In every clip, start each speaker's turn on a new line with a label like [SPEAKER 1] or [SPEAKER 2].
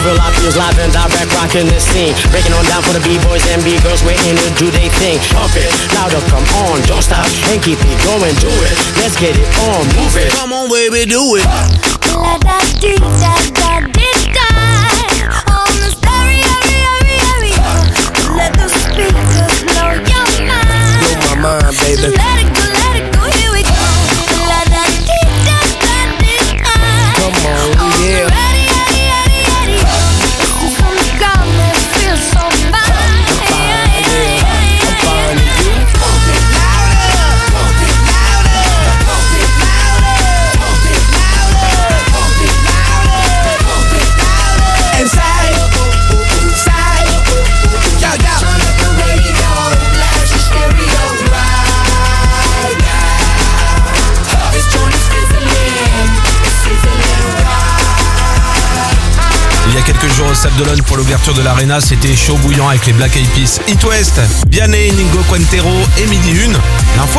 [SPEAKER 1] Real life is live and direct, rocking the scene. Breaking on down for the B-boys and B-girls, we're in it, do they think. Pump it, louder, come on, don't stop, and keep it going, do it. Let's get it on, move it. Come on, baby, do it.
[SPEAKER 2] La da dee da da dee da. On the stereo, let the speakers blow your mind.
[SPEAKER 3] Blow my mind, baby.
[SPEAKER 2] So let it go, here we go. La da dee da da dee da.
[SPEAKER 3] Come on, yeah.
[SPEAKER 2] Ready. This is on the ground that feels so fine.
[SPEAKER 3] I'm fine with you.
[SPEAKER 4] Pump it louder, pump it louder, pump it louder, pump it louder, pump it louder, pump it louder. And side, yo. Turn up the radio, blast your stereo right now. This joint is sizzling, it's sizzling right.
[SPEAKER 5] Il y a quelques jours au Sable d'Olonne pour l'ouverture de l'Arena, c'était chaud bouillant avec les Black Eyed Peas. It West, Vianney, Ningo Quintero et Midi 1. L'info.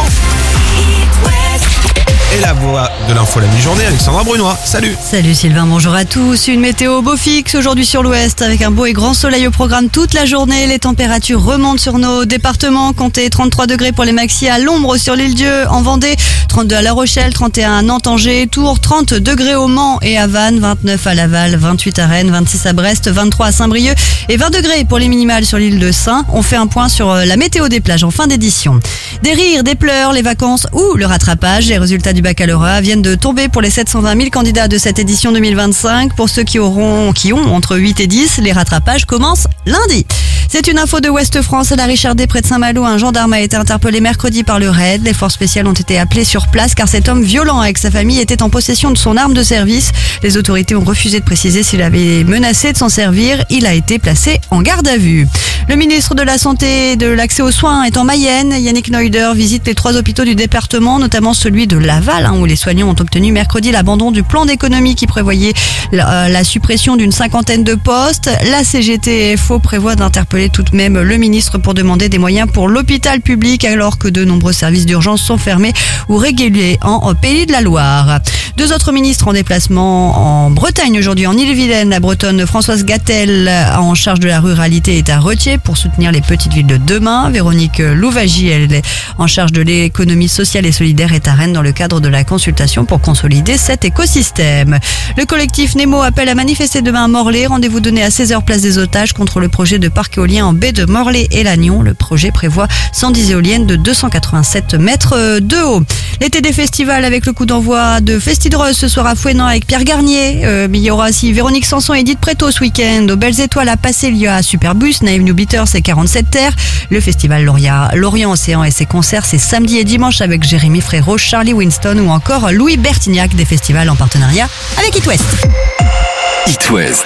[SPEAKER 5] Et la voix de l'info la mi-journée, Alexandra Brunois. Salut.
[SPEAKER 6] Salut Sylvain, bonjour à tous. Une météo beau fixe aujourd'hui sur l'ouest avec un beau et grand soleil au programme toute la journée. Les températures remontent sur nos départements. Comptez 33 degrés pour les maxi à l'ombre sur l'Île-Dieu, en Vendée, 32 à La Rochelle, 31 à Nantes, Angers, Tours, 30 degrés au Mans et à Vannes, 29 à Laval, 28 à Rennes, 26 à Brest, 23 à Saint-Brieuc et 20 degrés pour les minimales sur l'île de Saint. On fait un point sur la météo des plages en fin d'édition. Des rires, des pleurs, les vacances ou le rattrapage. Les résultats du baccalauréat viennent de tomber pour les 720 000 candidats de cette édition 2025. Pour ceux qui ont entre 8 et 10, les rattrapages commencent lundi. C'est une info de Ouest France à la Richardée près de Saint-Malo. Un gendarme a été interpellé mercredi par le RAID. Les forces spéciales ont été appelées sur place car cet homme violent avec sa famille était en possession de son arme de service. Les autorités ont refusé de préciser s'il avait menacé de s'en servir. Il a été placé en garde à vue. Le ministre de la Santé et de l'Accès aux soins est en Mayenne. Yannick Neuder visite les 3 hôpitaux du département, notamment celui de Laval, où les soignants ont obtenu mercredi l'abandon du plan d'économie qui prévoyait la suppression d'une 50aine de postes. La CGT-FO prévoit d'interpeller tout de même le ministre pour demander des moyens pour l'hôpital public alors que de nombreux services d'urgence sont fermés ou régulés en Pays de la Loire. 2 autres ministres en déplacement en Bretagne aujourd'hui, en Ille-et-Vilaine. La bretonne Françoise Gattel, en charge de la ruralité, est à Retiers pour soutenir les petites villes de demain. Véronique Louvagie, elle est en charge de l'économie sociale et solidaire, est à Rennes dans le cadre de la consultation pour consolider cet écosystème. Le collectif Nemo appelle à manifester demain à Morlaix. Rendez-vous donné à 16h place des Otages contre le projet de parc éolien en baie de Morlaix et Lannion. Le projet prévoit 110 éoliennes de 287 mètres de haut. L'été des festivals avec le coup d'envoi de Festidreuse ce soir à Fouesnant avec Pierre Garnier. Mais il y aura aussi Véronique Sanson et Edith Préto ce week-end. Aux Belles Étoiles à Passé, il y a Superbus, Naïve New Beaters et 47 Terres. Le festival Lorient Océan et ses concerts, c'est samedi et dimanche avec Jérémy Frérot, Charlie Winston ou encore Louis Bertignac, des festivals en partenariat avec It West.
[SPEAKER 7] It West.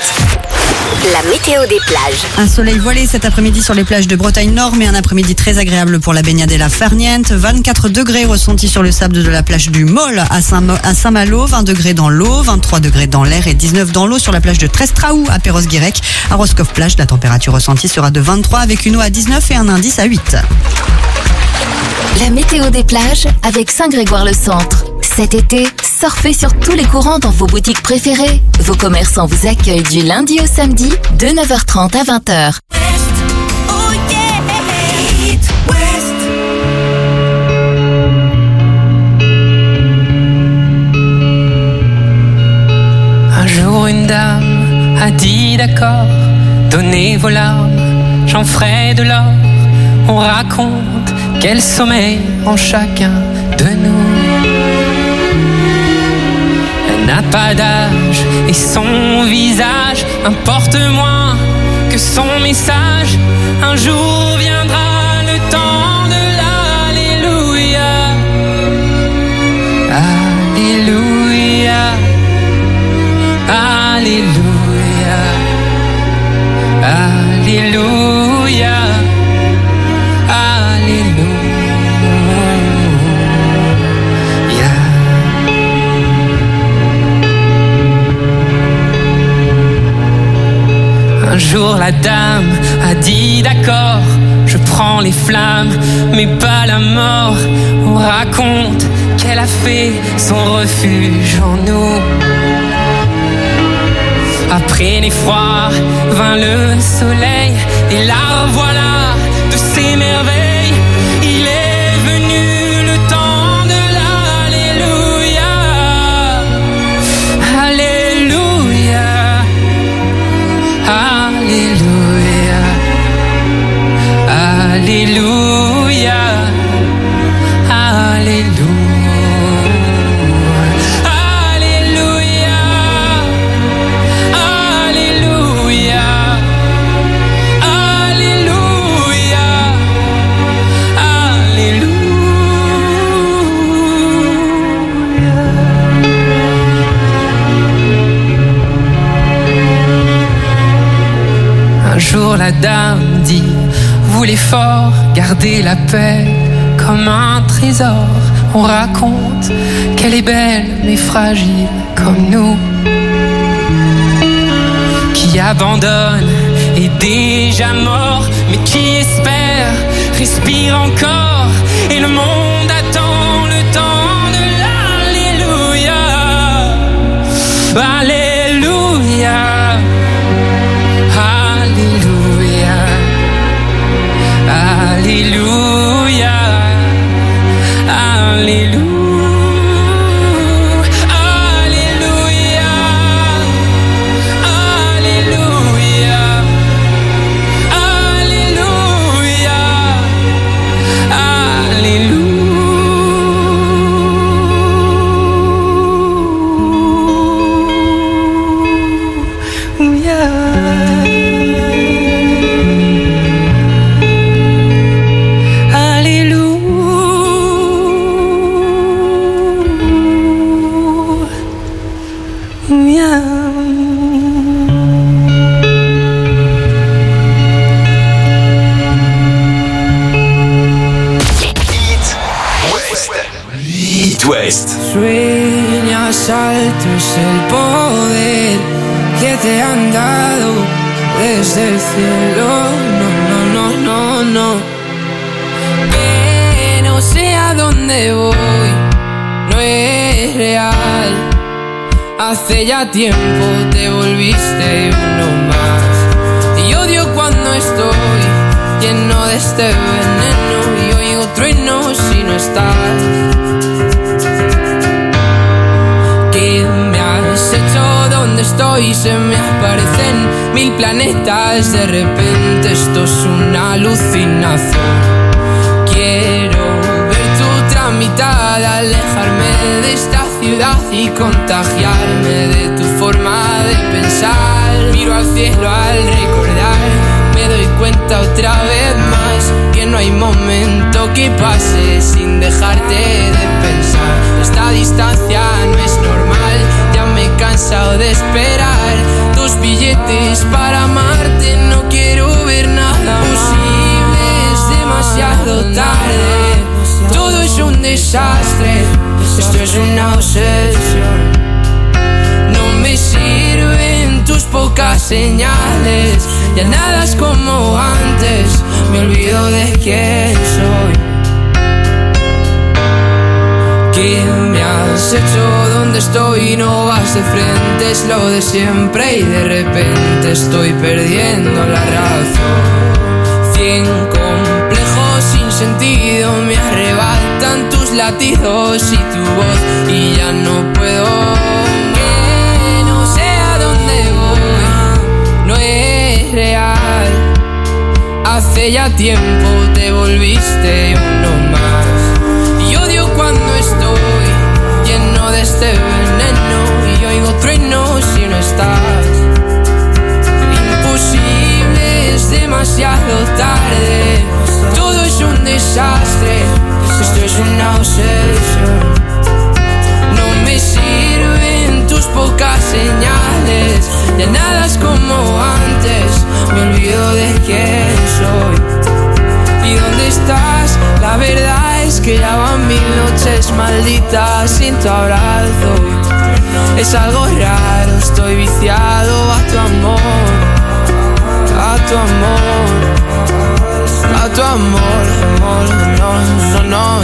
[SPEAKER 8] La météo des plages.
[SPEAKER 6] Un soleil voilé cet après-midi sur les plages de Bretagne Nord, mais un après-midi très agréable pour la baignade et la farniente. 24 degrés ressentis sur le sable de la plage du Moll à Saint-Malo, 20 degrés dans l'eau, 23 degrés dans l'air et 19 dans l'eau sur la plage de Trestraou à Perros-Guirec. À Roscoff-Plage, la température ressentie sera de 23 avec une eau à 19 et un indice à 8.
[SPEAKER 8] La météo des plages avec Saint-Grégoire-le-Centre. Cet été, surfez sur tous les courants dans vos boutiques préférées. Vos commerçants vous accueillent du lundi au samedi de 9h30 à 20h.
[SPEAKER 9] Un jour une dame a dit d'accord, donnez vos larmes, j'en ferai de l'or. On raconte quel sommeil en chacun de nous. Elle n'a pas d'âge et son visage importe moins que son message. Un jour viendra le temps de l'Alléluia. Alléluia. Alléluia. Alléluia. Un jour la dame a dit d'accord, je prends les flammes mais pas la mort. On raconte qu'elle a fait son refuge en nous. Après Après l'effroi vint le soleil, et la voilà de ses merveilles. Il est venu le temps de l'Alléluia. Alléluia. Alléluia. Alléluia. Alléluia. Un jour la dame dit, vous les forts, gardez la paix comme un trésor. On raconte qu'elle est belle mais fragile comme nous, qui abandonne est déjà mort, mais qui espère respire encore, et le monde attend le temps de l'Alléluia. Alléluia. Alléluia. Alléluia. Alléluia.
[SPEAKER 10] Sueñas alto, es el poder que te han dado desde el cielo. No. Que no sé a dónde voy, no es real. Hace ya tiempo te volviste uno más. Y odio cuando estoy lleno de este veneno y oigo truenos si no estás. ¿Qué me has hecho? ¿Dónde estoy? Se me aparecen mil planetas. De repente esto es una alucinación. Quiero ver tu tramitada, alejarme de esta ciudad y contagiarme de tu forma de pensar. Miro al cielo al recordar, me doy cuenta otra vez más que no hay momento que pase sin dejarte de pensar. Esta distancia no es normal, ya me he cansado de esperar tus billetes para amarte. No quiero ver nada posible, es demasiado tarde. Todo es un desastre, esto es una obsesión. No me sirven tus pocas señales, ya nada es como antes, me olvido de quién soy. ¿Qué me has hecho? ¿Dónde estoy? No vas de frente, es lo de siempre y de repente estoy perdiendo la razón. 100 complejos sin sentido me arrebatan tus latidos y tu voz y ya no puedo. Que no sé a dónde voy, no es real. Hace ya tiempo te volviste uno más. Y odio cuando estoy lleno de este veneno y oigo truenos si no estás. Imposible, es demasiado tarde. Todo es un desastre, esto es una obsesión. No me sirven tus pocas señales, ya nada es como antes, me olvido de quién soy. ¿Y dónde estás? La verdad es que ya van 1000 noches malditas sin tu abrazo. Es algo raro, estoy viciado a tu amor, a tu amor, a tu amor, amor, no.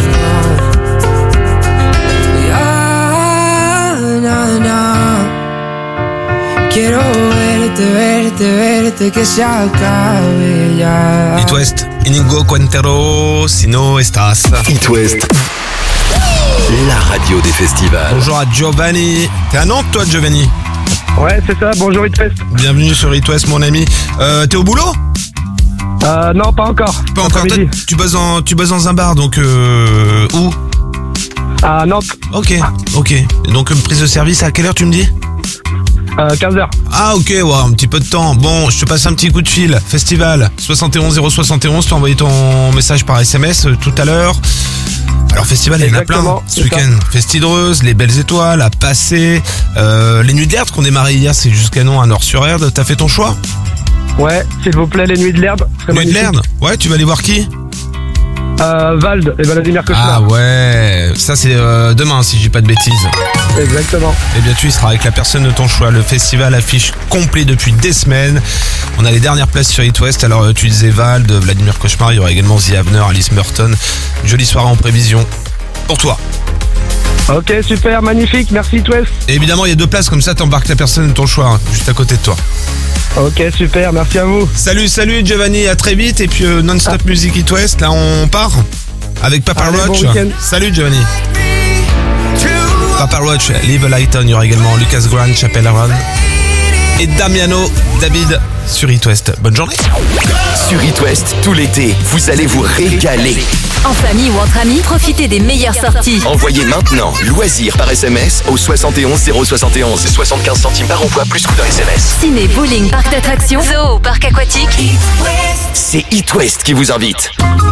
[SPEAKER 10] Ya, na. Quiero ver verte, que se acabe ya.
[SPEAKER 5] It West, Inigo Quintero, Sino Estas.
[SPEAKER 7] It West, la radio des festivals.
[SPEAKER 5] Bonjour à Giovanni. T'es à Nantes toi Giovanni?
[SPEAKER 11] Ouais, c'est ça, bonjour It West.
[SPEAKER 5] Bienvenue sur It West mon ami. T'es au boulot?
[SPEAKER 11] Non, pas encore.
[SPEAKER 5] Pas encore. Tu bosses dans un bar donc où?
[SPEAKER 11] À Nantes.
[SPEAKER 5] Ok. Donc prise de service à quelle heure tu me dis?
[SPEAKER 11] 15h.
[SPEAKER 5] Ah ok, ouais, un petit peu de temps. Bon, je te passe un petit coup de fil. Festival 71 071, t'as envoyé ton message par SMS tout à l'heure. Alors festival, il y en a plein ce week-end. Festidreuse, les Belles Étoiles, à Passé, les Nuits de l'Erde qu'on démarrait hier, c'est jusqu'à Canon à Nord-sur-Erde. T'as fait ton choix?
[SPEAKER 11] Ouais, s'il vous plaît, les Nuits de l'Erde.
[SPEAKER 5] Nuits de l'Erde? Ouais, tu vas aller voir qui?
[SPEAKER 11] Vald et Vladimir Cauchemar.
[SPEAKER 5] Ah ouais, ça c'est demain si je dis pas de bêtises.
[SPEAKER 11] Exactement.
[SPEAKER 5] Et bien tu y seras avec la personne de ton choix. Le festival affiche complet depuis des semaines. On a les dernières places sur It West. Alors tu disais Vald, Vladimir Cauchemar, il y aura également The Avener, Alice Merton. Une jolie soirée en prévision pour toi.
[SPEAKER 11] Ok, super, magnifique, merci It West.
[SPEAKER 5] Et évidemment il y a 2 places comme ça, t'embarques la personne de ton choix hein, juste à côté de toi.
[SPEAKER 11] Ok, super, merci à vous.
[SPEAKER 5] Salut Giovanni, à très vite. Et puis non-stop music It West, là on part avec Papa Roach.
[SPEAKER 11] Bon
[SPEAKER 5] salut Giovanni. Papa Roach, Live a Light On. Il y aura également Lucas Grant, Chapel Aaron et Damiano David sur It West. Bonne journée.
[SPEAKER 7] Sur It West, tout l'été, vous allez vous régaler.
[SPEAKER 8] En famille ou entre amis, profitez des meilleures sorties.
[SPEAKER 7] Envoyez maintenant loisirs par SMS au 71 071. 75 centimes par envoi plus coût d'un SMS.
[SPEAKER 8] Ciné, bowling, parc d'attractions, zoo, parc aquatique.
[SPEAKER 7] C'est It West qui vous invite.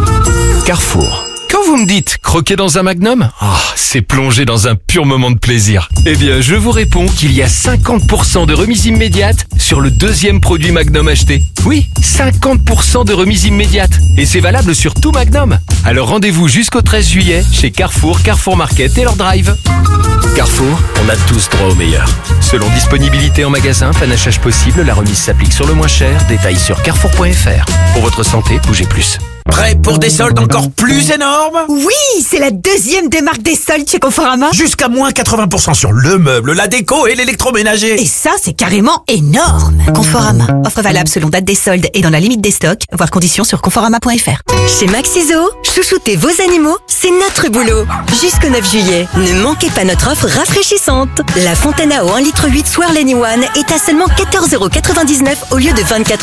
[SPEAKER 7] Carrefour.
[SPEAKER 12] Quand vous me dites croquer dans un Magnum, c'est plonger dans un pur moment de plaisir. Eh bien, je vous réponds qu'il y a 50% de remise immédiate sur le 2e produit Magnum acheté. Oui, 50% de remise immédiate. Et c'est valable sur tout Magnum. Alors rendez-vous jusqu'au 13 juillet chez Carrefour, Carrefour Market et leur drive.
[SPEAKER 7] Carrefour, on a tous droit au meilleur.
[SPEAKER 12] Selon disponibilité en magasin, panachage possible, la remise s'applique sur le moins cher. Détails sur carrefour.fr. Pour votre santé, bougez plus.
[SPEAKER 13] Prêt pour des soldes encore plus énormes?
[SPEAKER 14] Oui, c'est la 2e démarque des soldes chez Conforama.
[SPEAKER 13] Jusqu'à moins 80% sur le meuble, la déco et l'électroménager.
[SPEAKER 14] Et ça, c'est carrément énorme. Conforama. Offre valable selon date des soldes et dans la limite des stocks. Voir conditions sur conforama.fr.
[SPEAKER 15] Chez Maxiso, chouchouter vos animaux, c'est notre boulot. Jusqu'au 9 juillet, ne manquez pas notre offre rafraîchissante. La fontaine à eau 1,8 litre Swirl Anyone est à seulement 14,99€ au lieu de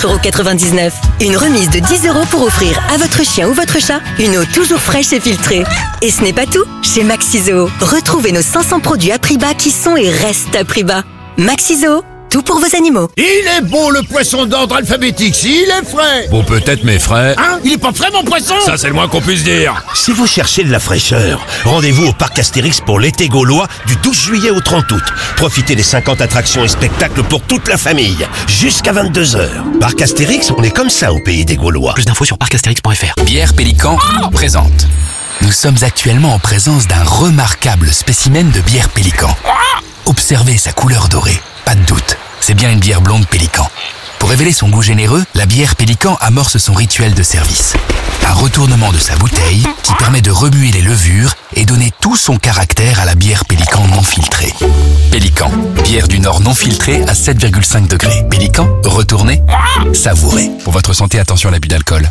[SPEAKER 15] 24,99€. Une remise de 10€ pour offrir à votre chien ou votre chat une eau toujours fraîche et filtrée. Et ce n'est pas tout. Chez Maxiso, retrouvez nos 500 produits à prix bas qui sont et restent à prix bas. Maxiso, tout pour vos animaux.
[SPEAKER 16] Il est bon le poisson d'ordre alphabétique, s'il est frais.
[SPEAKER 17] Bon, peut-être, mais frais.
[SPEAKER 16] Hein? Il est pas frais mon poisson?
[SPEAKER 17] Ça, c'est le moins qu'on puisse dire.
[SPEAKER 18] Si vous cherchez de la fraîcheur, rendez-vous au parc Astérix pour l'été gaulois du 12 juillet au 30 août. Profitez des 50 attractions et spectacles pour toute la famille, jusqu'à 22h. Parc Astérix, on est comme ça au pays des Gaulois.
[SPEAKER 19] Plus d'infos sur parcastérix.fr.
[SPEAKER 20] Bière Pélican présente. Nous sommes actuellement en présence d'un remarquable spécimen de bière Pélican. Observez sa couleur dorée, pas de doute, c'est bien une bière blonde Pélican. Pour révéler son goût généreux, la bière Pélican amorce son rituel de service. Un retournement de sa bouteille qui permet de remuer les levures et donner tout son caractère à la bière Pélican non filtrée. Pélican, bière du Nord non filtrée à 7,5 degrés. Pélican, retournez, savourez. Pour votre santé, attention à l'abus d'alcool.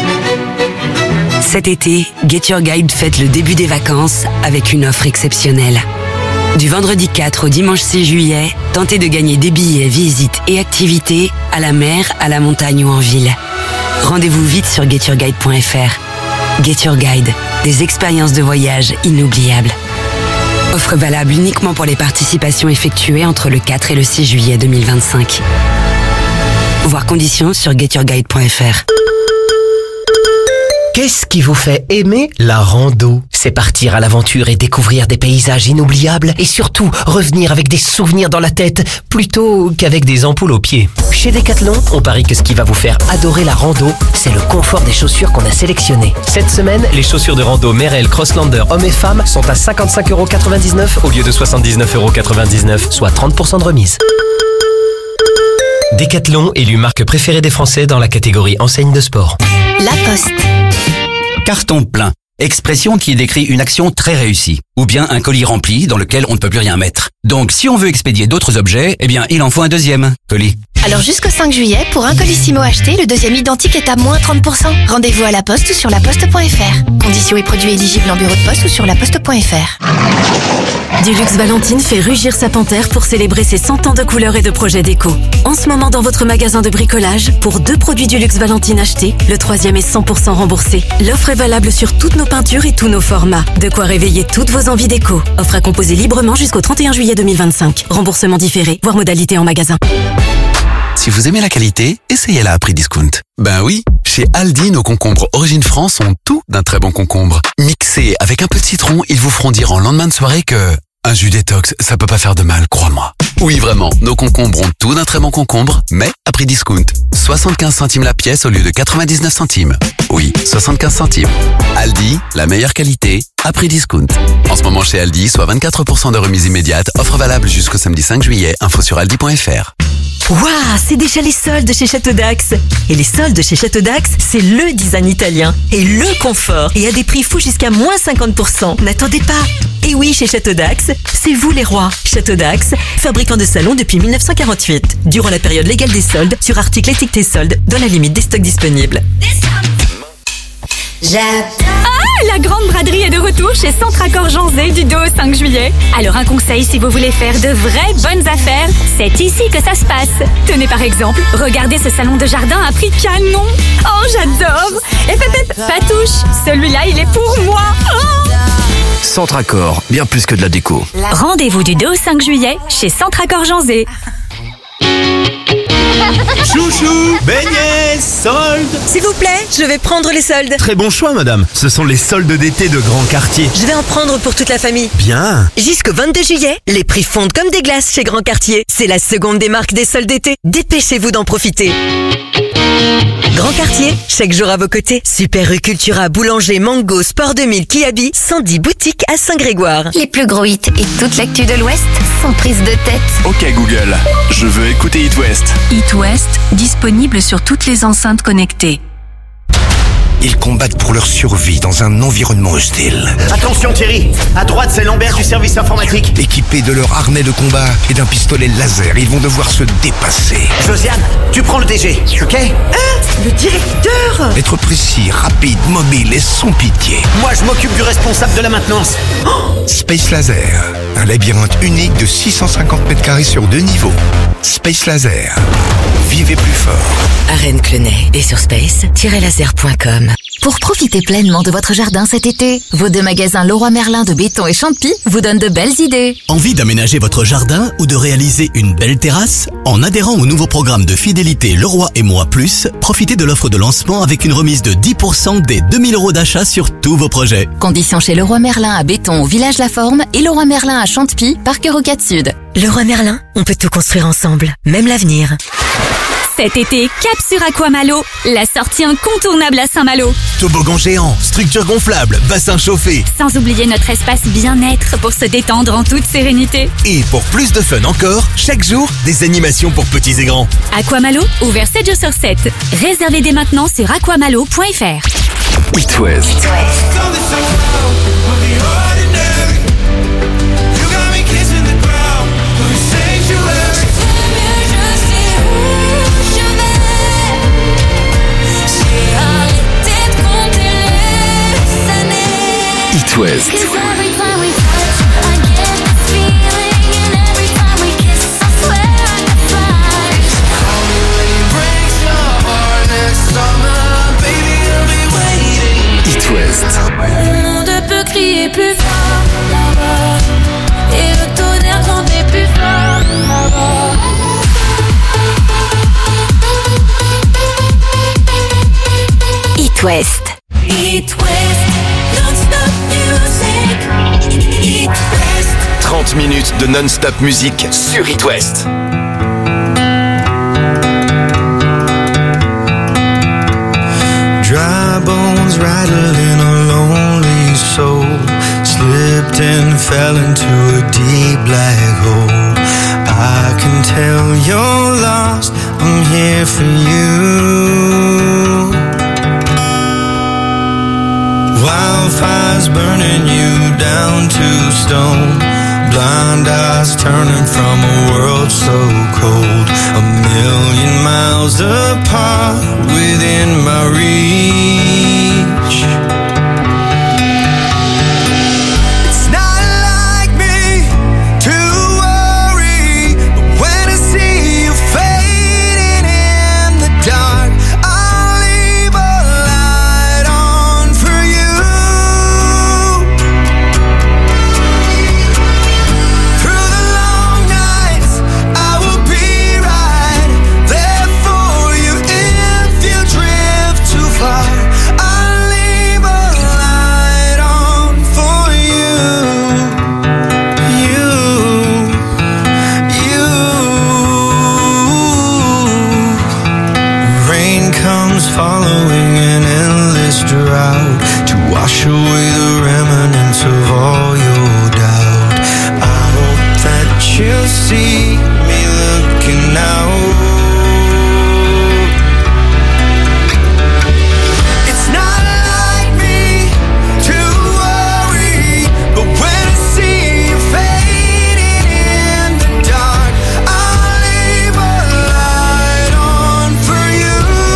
[SPEAKER 21] Cet été, Get Your Guide fête le début des vacances avec une offre exceptionnelle. Du vendredi 4 au dimanche 6 juillet, tentez de gagner des billets, visites et activités à la mer, à la montagne ou en ville. Rendez-vous vite sur getyourguide.fr. Get Your Guide, des expériences de voyage inoubliables. Offre valable uniquement pour les participations effectuées entre le 4 et le 6 juillet 2025. Voir conditions sur getyourguide.fr.
[SPEAKER 22] Qu'est-ce qui vous fait aimer la rando? C'est partir à l'aventure et découvrir des paysages inoubliables et surtout revenir avec des souvenirs dans la tête plutôt qu'avec des ampoules aux pieds. Chez Decathlon, on parie que ce qui va vous faire adorer la rando, c'est le confort des chaussures qu'on a sélectionnées. Cette semaine, les chaussures de rando Merrell Crosslander hommes et femmes sont à 55,99€ au lieu de 79,99€, soit 30% de remise. Decathlon, élu marque préférée des Français dans la catégorie enseigne de sport.
[SPEAKER 15] La Poste.
[SPEAKER 23] Carton plein. Expression qui décrit une action très réussie.
[SPEAKER 20] Ou bien un colis rempli dans lequel on ne peut plus rien mettre. Donc si on veut expédier d'autres objets, eh bien il en faut un deuxième colis.
[SPEAKER 1] Alors jusqu'au 5 juillet, pour un Colissimo acheté, le deuxième identique est à moins 30%. Rendez-vous à la Poste ou sur laposte.fr. Conditions et produits éligibles en bureau de poste ou sur laposte.fr.
[SPEAKER 19] Dulux Valentine fait rugir sa panthère pour célébrer ses 100 ans de couleurs et de projets déco. En ce moment dans votre magasin de bricolage, pour 2 produits Dulux Valentine achetés, le 3e est 100% remboursé. L'offre est valable sur toutes nos peintures et tous nos formats. De quoi réveiller toutes vos envies déco. Offre à composer librement jusqu'au 31 juillet 2025. Remboursement différé, voire modalité en magasin.
[SPEAKER 20] Si vous aimez la qualité, essayez-la à prix discount. Ben oui, chez Aldi, nos concombres Origine France ont tout d'un très bon concombre. Mixés avec un peu de citron, ils vous feront dire en lendemain de soirée que un jus détox, ça peut pas faire de mal, crois-moi. Oui, vraiment, nos concombres ont tout d'un très bon concombre, mais à prix discount. 75 centimes la pièce au lieu de 99 centimes. Oui, 75 centimes. Aldi, la meilleure qualité, à prix discount. En ce moment chez Aldi, soit 24% de remise immédiate, offre valable jusqu'au samedi 5 juillet, info sur aldi.fr.
[SPEAKER 14] Waouh, c'est déjà les soldes chez Château d'Axe. Et les soldes chez Château d'Axe, c'est le design italien et le confort. Et à des prix fous jusqu'à moins 50%. N'attendez pas. Et oui, chez Château d'Axe, c'est vous les rois. Château d'Axe, fabricant de salons depuis 1948. Durant la période légale des soldes, sur articles étiquetés soldes, dans la limite des stocks disponibles.
[SPEAKER 23] Ah, la grande braderie est de retour chez Centre Accord Janzé du 2 au 5 juillet. Alors un conseil si vous voulez faire de vraies bonnes affaires, c'est ici que ça se passe. Tenez par exemple, regardez ce salon de jardin à prix canon. Oh, j'adore. Et peut-être Patouche, celui-là il est pour moi. Oh.
[SPEAKER 24] Centre Accord, bien plus que de la déco.
[SPEAKER 23] Rendez-vous du 2 au 5 juillet chez Centre Accord Janzé.
[SPEAKER 25] Chouchou, beignets, soldes.
[SPEAKER 14] S'il vous plaît, je vais prendre les soldes.
[SPEAKER 25] Très bon choix, madame. Ce sont les soldes d'été de Grand Quartier.
[SPEAKER 14] Je vais en prendre pour toute la famille.
[SPEAKER 25] Bien.
[SPEAKER 14] Jusqu'au 22 juillet, les prix fondent comme des glaces chez Grand Quartier. C'est la seconde des marques des soldes d'été. Dépêchez-vous d'en profiter. Grand Quartier, chaque jour à vos côtés. Super rue Cultura, Boulanger, Mango, Sport 2000, Kiabi, 110 boutiques à Saint-Grégoire.
[SPEAKER 1] Les plus gros hits et toute l'actu de l'Ouest sans prise de tête.
[SPEAKER 24] Ok Google, je veux écouter It West.
[SPEAKER 21] It West, disponible sur toutes les enceintes connectées.
[SPEAKER 18] Ils combattent pour leur survie dans un environnement hostile.
[SPEAKER 26] Attention Thierry, à droite c'est Lambert du service informatique.
[SPEAKER 18] Équipés de leur harnais de combat et d'un pistolet laser, ils vont devoir se dépasser.
[SPEAKER 26] Josiane, tu prends le DG, ok?
[SPEAKER 14] Le directeur!
[SPEAKER 18] Être précis, rapide, mobile et sans pitié.
[SPEAKER 26] Moi je m'occupe du responsable de la maintenance.
[SPEAKER 18] Space Laser, un labyrinthe unique de 650 mètres carrés sur 2 niveaux. Space Laser, vivez plus fort.
[SPEAKER 14] À Rennes-Clenay et sur space-laser.com.
[SPEAKER 1] Pour profiter pleinement de votre jardin cet été, vos 2 magasins Leroy Merlin de Béton et Champy vous donnent de belles idées.
[SPEAKER 27] Envie d'aménager votre jardin ou de réaliser une belle terrasse? En adhérant au nouveau programme de fidélité Leroy et Moi Plus, profitez de l'offre de lancement avec une remise de 10% des 2000 € d'achat sur tous vos projets.
[SPEAKER 1] Conditions chez Leroy Merlin à Béton au Village La Forme et Leroy Merlin à Chantepie, Parc Rocade Sud.
[SPEAKER 14] Leroy Merlin, on peut tout construire ensemble, même l'avenir.
[SPEAKER 23] Cet été, cap sur Aquamalo, la sortie incontournable à Saint-Malo.
[SPEAKER 25] Toboggan géant, structure gonflable, bassin chauffé.
[SPEAKER 23] Sans oublier notre espace bien-être pour se détendre en toute sérénité.
[SPEAKER 25] Et pour plus de fun encore, chaque jour, des animations pour petits et grands.
[SPEAKER 23] Aquamalo, ouvert 7 jours sur 7. Réservez dès maintenant sur aquamalo.fr.
[SPEAKER 24] It West. It West. It West.
[SPEAKER 2] Le monde peut crier plus fort là-bas, et le tonnerre gronder plus fort là-bas.
[SPEAKER 1] It West.
[SPEAKER 2] It West, non-stop music. It West.
[SPEAKER 7] 30 minutes de non-stop musique sur It West.
[SPEAKER 3] Dry bones rattling a lonely soul, slipped and fell into a deep black hole. I can tell you're lost, I'm here for you. Wildfires burning you down to stone. Blind eyes turning from a world so cold. 1,000,000 miles apart within my reach. It's not like me to worry, but when I see you fading in the dark, I'll leave a light on for you. Through the long nights, I will be right there for you. If you drift too far, I'll leave a light on for you. Rain comes following an endless drought to wash away the remnants of all your doubt. I hope that you'll see me looking out. It's not like me to worry, but when I see you fading in the dark, I'll leave a light on for you.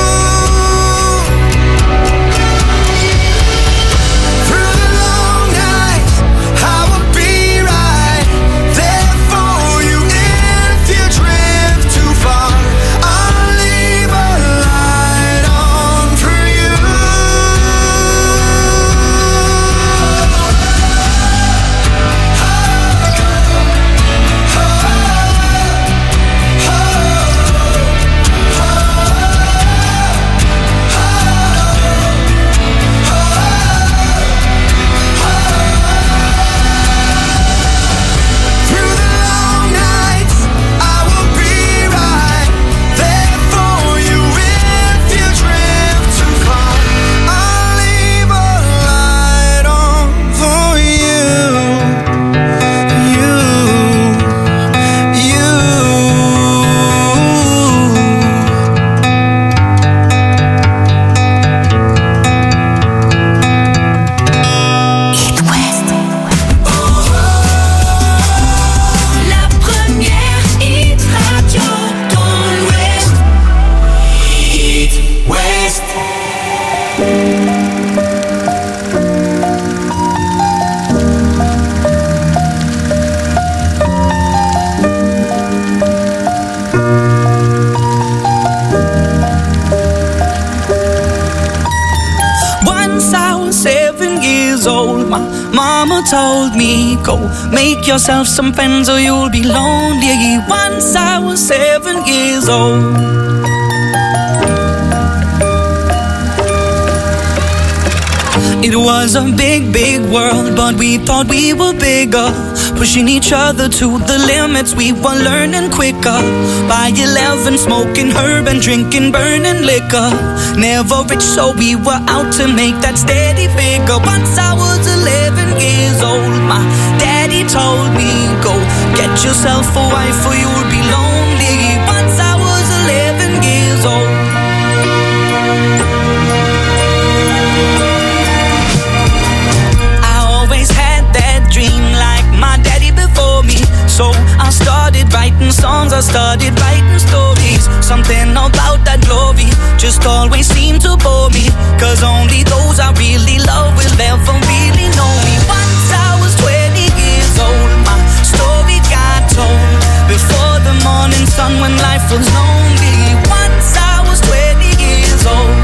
[SPEAKER 3] Through the long nights, I will be right there for you. If you drift too far, I'll leave a light on for you. Through the long nights, I will be right there for you. If you drift too far, I'll leave a light on for you.
[SPEAKER 2] La première hit radio dans l'Ouest. Hit West.
[SPEAKER 4] Once I was 7 years old, my mama told me, go make yourself some friends or you'll be lonely. Once I was 7 years old. It was a big, big world, but we thought we were bigger. Pushing each other to the limits, we were learning quicker. By 11, smoking herb and drinking burning liquor. Never rich, so we were out to make that steady figure. Once I was 11 years old, my daddy told me, go get yourself a wife or you'll be lonely. Once I was 11 years old. I always had that dream like my daddy before me. So I started writing songs, I started writing stories. Something about that glory just always seemed to bore me. Cause only those I really love will ever really know me. Once I was 20 years old, my story got told. Before the morning sun when life was lonely. Once I was 20 years old.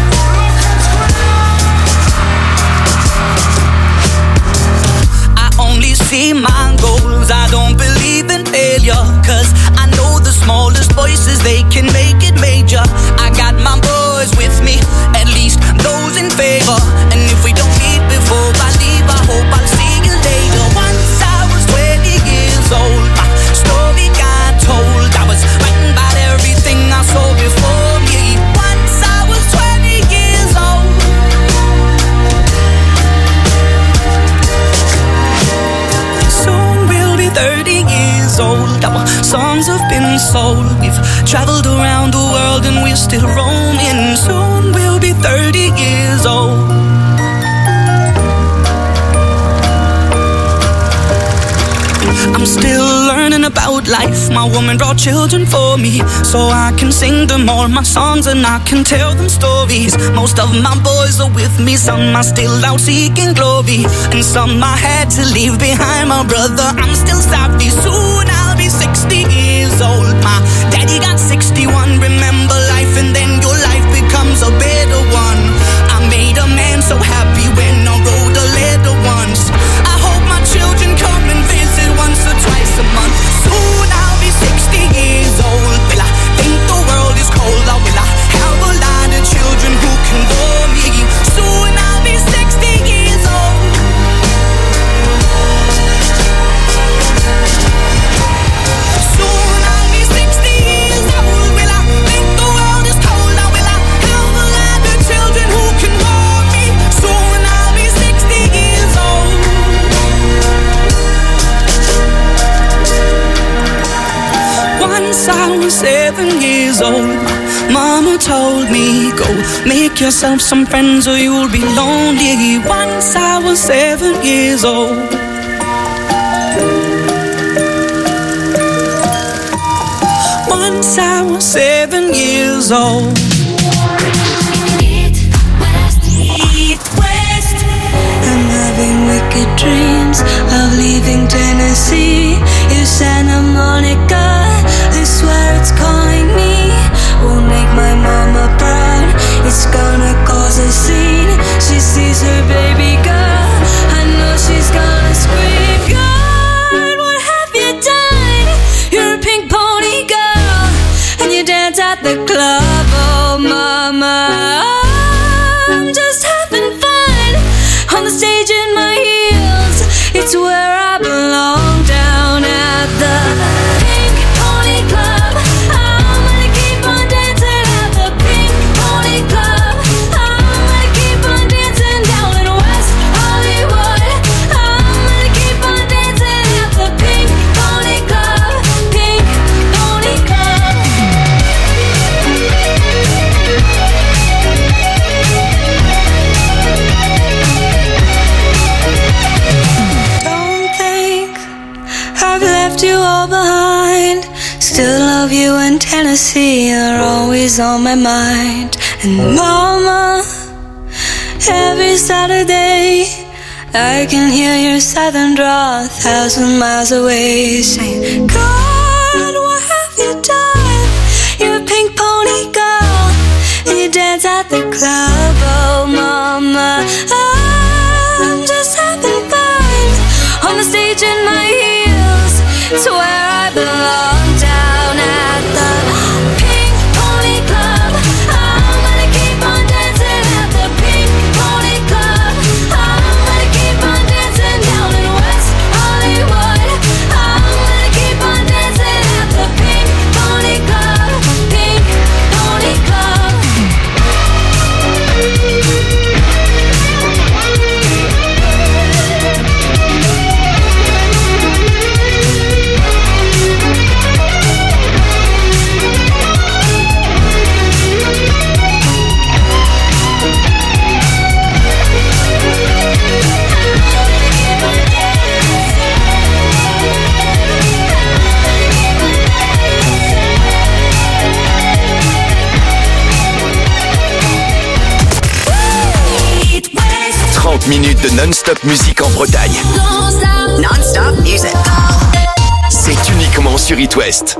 [SPEAKER 4] I only see my goals, I don't believe in failure. Cause I know the smallest voices, they can make it major. I got my boys with me, at least those in favor. And if we don't meet before I leave, I hope I'll see you later. Once I was 20 years old, my story got told. I was writing about everything I saw before me. Once I was 20 years old. Soon we'll be 30 years old. Our songs have been sold. We've traveled around the world and we're still roaming. Soon we'll be 30 years old. still learning about life. My woman brought children for me, so I can sing them all my songs and I can tell them stories. Most of my boys are with me, some are still out seeking glory, and some I had to leave behind. My brother, I'm still savvy. Soon I'll be 60 years old. My daddy got 61. Remember life and then your life becomes a better one. I made a man so happy when I wrote a letter once. I hope my children come and visit once or twice a month. Soon I'll be 60 years old. Will I think the world is cold, or will I have a lot of children who can bore me? Soon I'll be 60 years old. Soon I'll be 60 years old. Will I think the world is cold, or will I have a lot of children who can bore me? Soon I'll be 60 years old. Once I was 7 years old, Mama told me, go make yourself some friends or you'll be lonely. Once I was 7 years old. Once I was 7 years old.
[SPEAKER 2] Eat West. I'm having wicked dreams of leaving Tennessee. Is Santa Monica, I swear it's calling me. Won't make my mama proud, it's gonna cause a scene. She sees her baby girl, I know she's gonna scream. God, what have you done? You're a pink pony girl, and you dance at the club. Oh mama, I'm just having fun on the stage in my heels. It's where I belong, down at the Pink Pony Club. I'm gonna keep on dancing at the Pink Pony Club. I'm gonna keep on dancing down in West Hollywood. I'm gonna keep on dancing at the Pink Pony Club. Pink Pony Club. Don't think I've left you all behind. Still love you in Tennessee, you're always on my mind. And mama, every Saturday I can hear your southern drawl 1,000 miles away, saying, God, what have you done? You're a pink pony girl, and you dance at the club. Oh mama, I'm just having fun on the stage in my heels. It's where I belong, down at the Pink Pony Club. I'm gonna keep on dancing at the Pink Pony Club. I'm gonna keep on dancing down in West Hollywood. I'm gonna keep on dancing at the Pink Pony Club. Pink Pony Club. Eat West.
[SPEAKER 7] 30 minutes de non-stop musique en Bretagne.
[SPEAKER 2] Non-stop music.
[SPEAKER 7] C'est uniquement sur It West.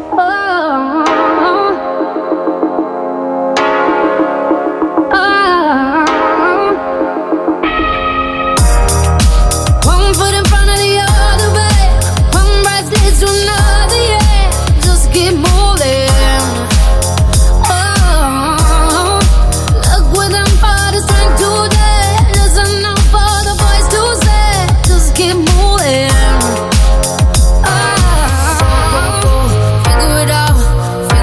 [SPEAKER 2] One foot in front of the other, babe. One breath leads to another, yeah. Just keep moving. Oh, look what them fathers trying to do. There's enough for the boys to say. Just keep moving. Oh, figure it out.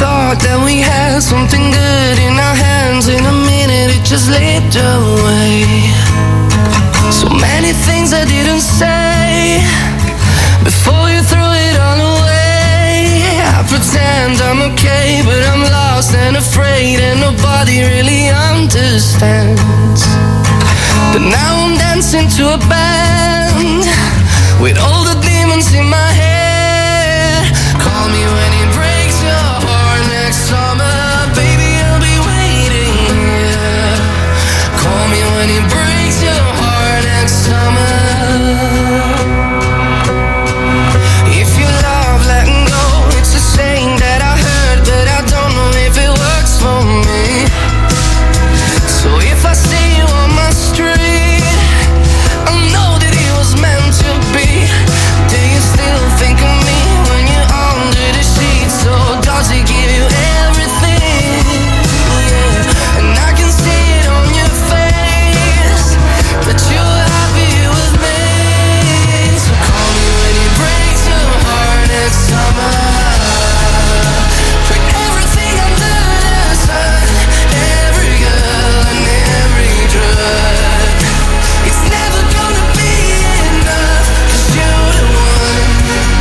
[SPEAKER 5] thought that we had something good in our hands. In a minute it just slipped away. So many things I didn't say before you threw it all away. I pretend I'm okay, but I'm lost and afraid, and nobody really understands. But now I'm dancing to a band with all the demons in my head. Call me when it breaks your heart next summer, baby, I'll be waiting here. Call me when it breaks your heart next summer. If you love letting go, it's a saying that I heard, but I don't know if it works for me. So if I see you on my street, I know that it was meant to be. Do you still think of me when you're under the sheets? So does it give you everything? Yeah. And I can see it on your face that you're happy with me. So call me when it breaks your heart next summer. Put everything under the sun, every girl and every drug. It's never gonna be enough, 'cause you're the one.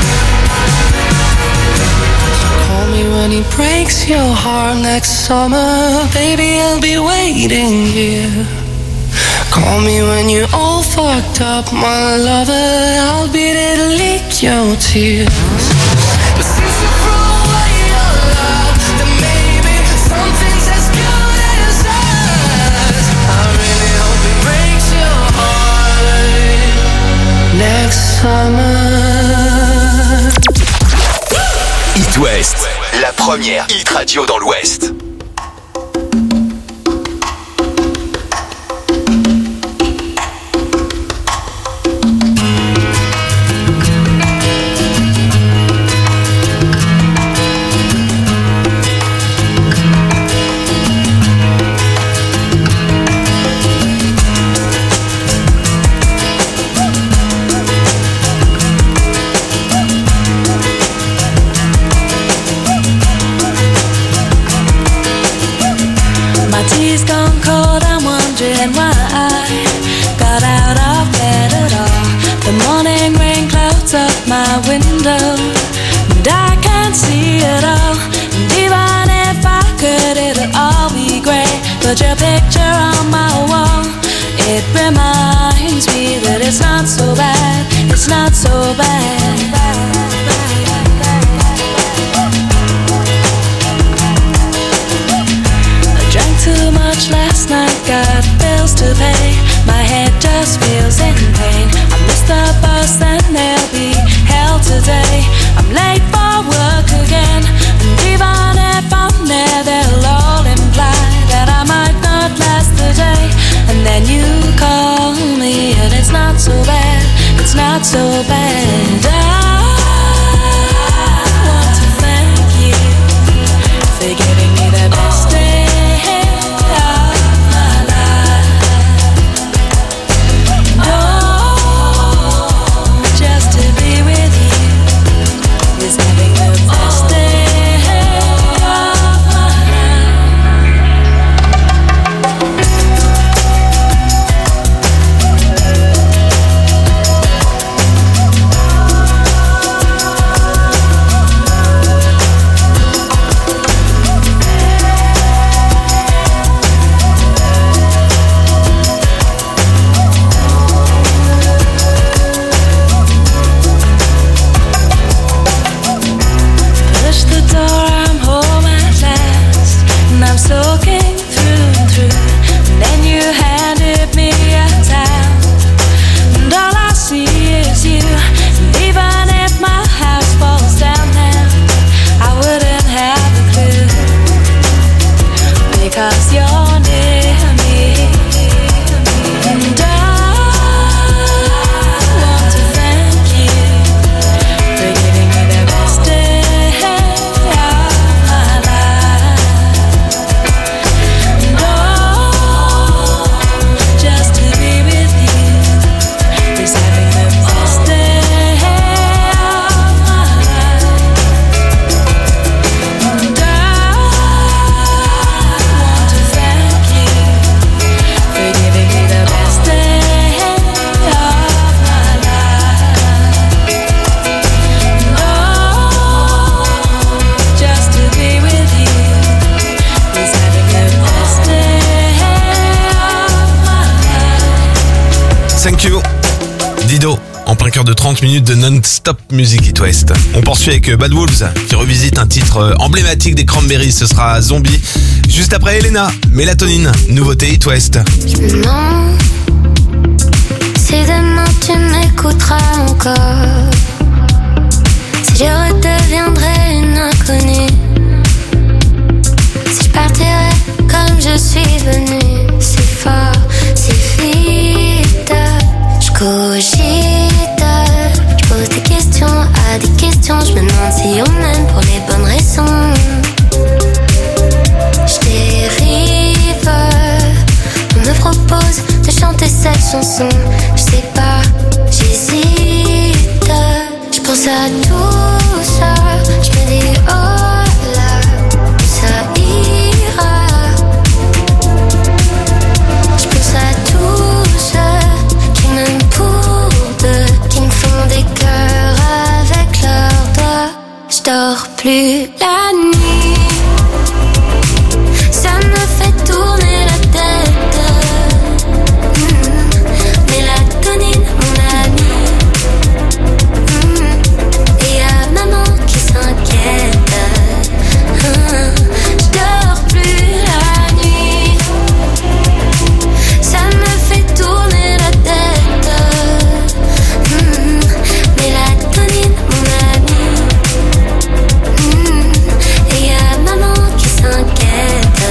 [SPEAKER 5] So call me when it breaks your heart next summer, baby, I'll be waiting here. Call me when you're all fucked up, my lover, I'll be there to lick your tears. But since you threw away your love, then maybe something's as good as us. I really hope it breaks your heart next summer.
[SPEAKER 7] It West, la première hit radio dans l'Ouest.
[SPEAKER 2] My tea's gone cold, I'm wondering why I got out of bed at all. The morning rain clouds up my window, and I can't see it all. And even if I could, it'll all be great. But your picture on my wall, it reminds me that it's not so bad, it's not so bad. Drank too much last night, got bills to pay. My head just feels in pain. I missed the bus and there'll be hell today. I'm late for work again, and even if I'm there, they'll all imply that I might not last the day. And then you call me and it's not so bad, it's not so bad.
[SPEAKER 6] Up, un quart de 30 minutes de non-stop musique It West. On poursuit avec Bad Wolves qui revisite un titre emblématique des Cranberries, ce sera Zombie. Juste après Elena, Mélatonine, nouveauté It West.
[SPEAKER 2] Non, si demain tu m'écouteras encore, si je redeviendrai une inconnue, si je partirai comme je suis venue, c'est fort, c'est vite, je cogite, je pose des questions à des questions, je me demande si on m'aime pour les bonnes raisons. Je dérive, on me propose de chanter cette chanson, je sais pas, j'hésite, je pense à tout ça, je me dis oh là, ça ira. Je pense à tous ceux qui m'aiment pour deux, qui me font des cœurs avec leurs doigts. Je dors plus la nuit, ça me fait tourner la tête. Mélatonine, mon ami. Et y'a maman qui s'inquiète. Je dors plus la nuit, ça me fait tourner la tête. Mélatonine, mon ami. Et y'a maman qui s'inquiète.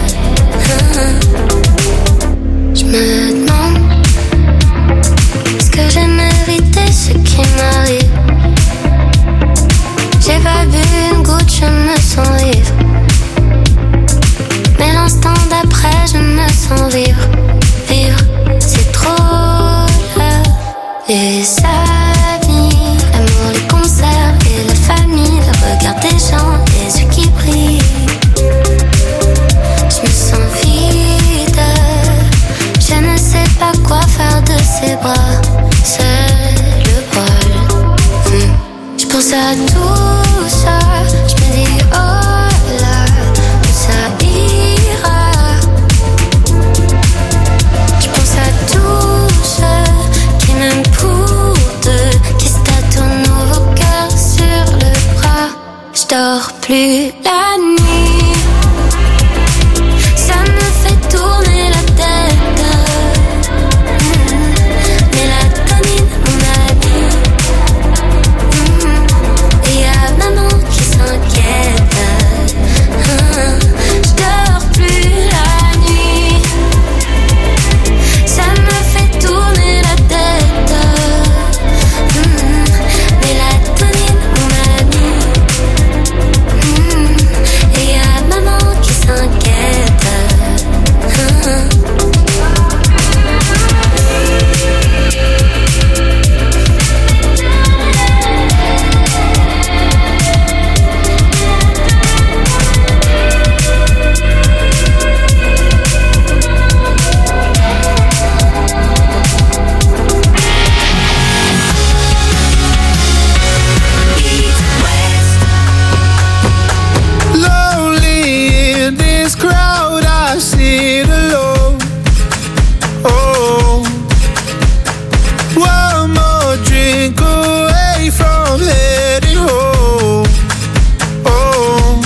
[SPEAKER 2] Je me demande, est-ce que j'ai mérité ce qui m'arrive? J'ai pas bu une goutte, je me sens vivre. Mais l'instant d'après, je me sens vivre. Vivre, c'est trop là. Les amis, l'amour, les concerts et la famille, le regard des gens, les yeux qui brillent. Je me sens vide, je ne sais pas quoi faire de ces bras. C'est le bol. Je pense à tout ça, je me dis oh là, ça ira. Je pense à tous ceux qui m'aiment pour deux, qui se tatouent nos cœurs sur le bras. Je dors plus la nuit, ça me fait tourner la tête. Mélatonine, mon ami. Et y'a maman qui s'inquiète. Je dors plus la nuit, ça me fait tourner la tête. Mélatonine, mon ami. Et y'a maman qui s'inquiète.
[SPEAKER 3] Lonely in this crowd, I sit alone. Oh, one more drink away from heading home. Oh,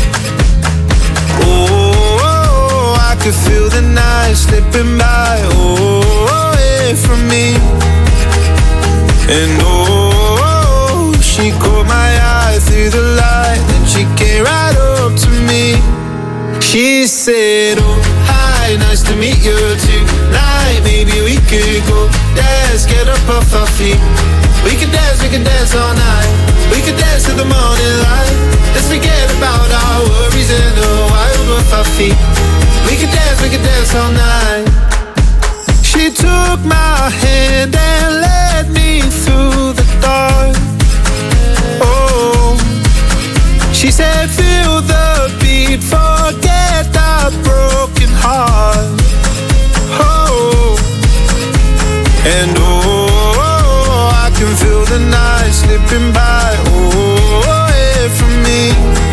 [SPEAKER 3] oh, I could feel the night slipping by. Oh, away from me. And oh, she caught my eye through the light, and she came right up to me. She said, oh, hi, nice to meet you tonight. Maybe we could go dance, get up off our feet. We could dance all night. We could dance till the morning light. Let's forget about our worries and the wild off our feet. We could dance all night. She took my hand and led me through the dark. Oh, she said, feel the beat, forget the broken heart. Oh, and oh, I can feel the night slipping by. Oh, away from me.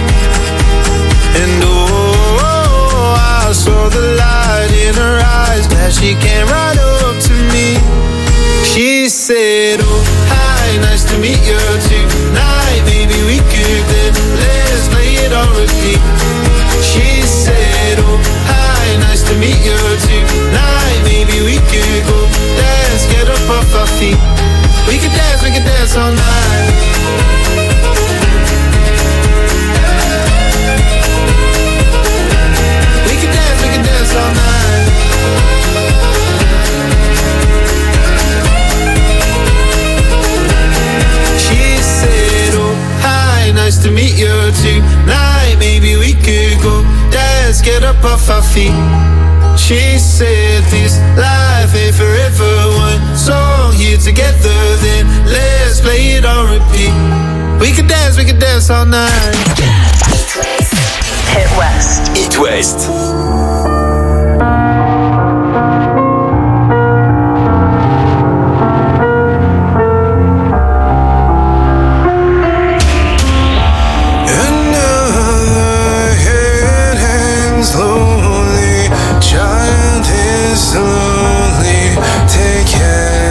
[SPEAKER 3] And oh, I saw the light in her eyes, glad she came right up to me. She said, oh, to meet you tonight. Maybe we could go dance, get up off our feet. She said this life ain't forever. One song here together, then let's play it on repeat. We could dance all night.
[SPEAKER 24] Hit West. Hit West.
[SPEAKER 3] Slowly taken,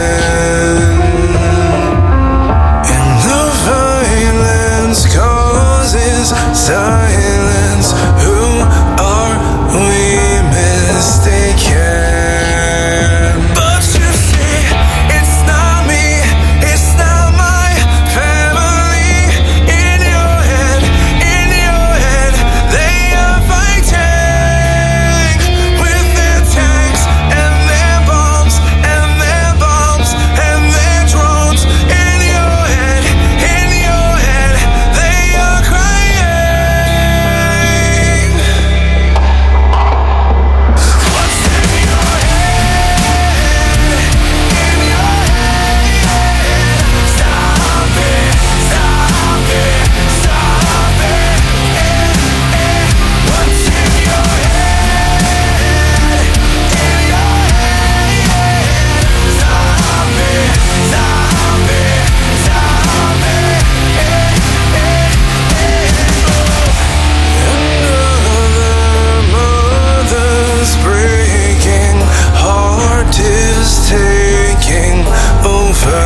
[SPEAKER 3] and the violence causes silence. Who are we mistaken? But you see, it's not me, it's not my family. In your head, they are fighting with their tanks. Taking over.